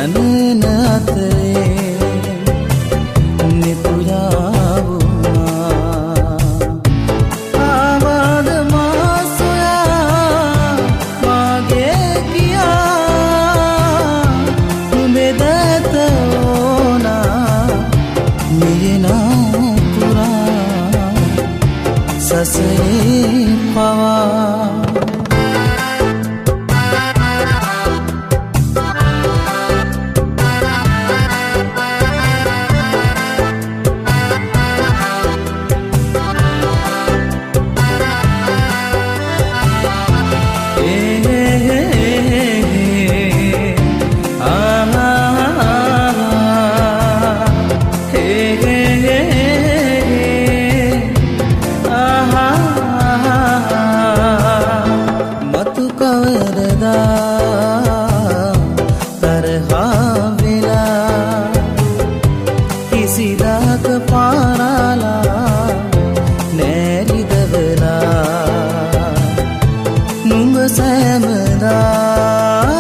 යන අතරේ නිතුරා වුණා. ආවද මා සොයා මාගේ කියා නුඹේ දත ඕනා මියනා පුරා සසරේ පවා. කිසිදාක පාරලා නැරිද වෙලා නුඹ සෑමදා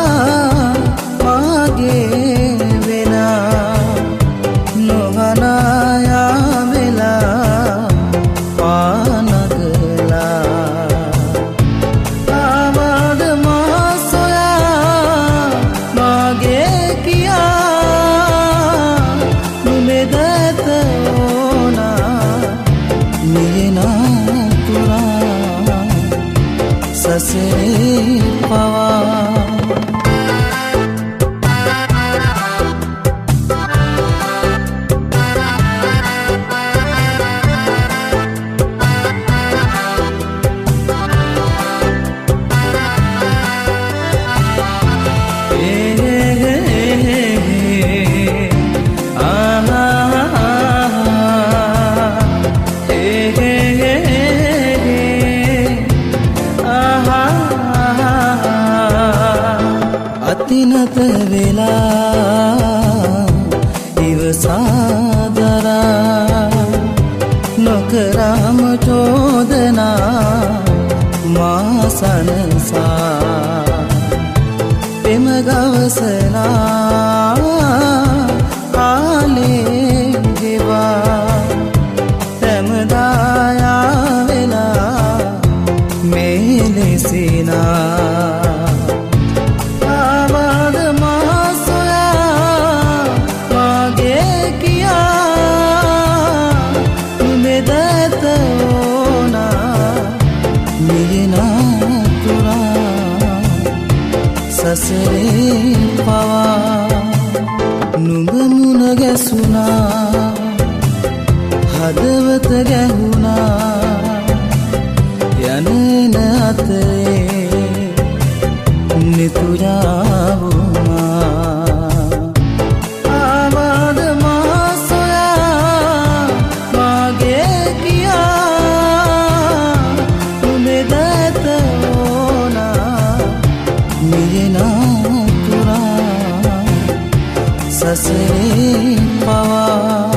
මාගේ වෙලා නොහනායා වෙලා පානගලා. ආවද මා සොයා මාගේ කියා නුඹේ දත ඕනා මියනා පුරා සසරේ පවා. අතිනත වෙලා ඉවසාදරා නොකරම චෝදනා මා සනසා පෙම ගවසනා කාලේ ගෙවා තැමදායා වෙලා මෙලෙසිනා. සසරේ පවා නුඹ මුණ ගැසුණා හදවත ගැහුණා යන අතරේ නිතුරා වුණා. ආවද මා සොයා මාගේ කියා නුඹේ දත ඕනා මියනා පුරා සසරේ පවා.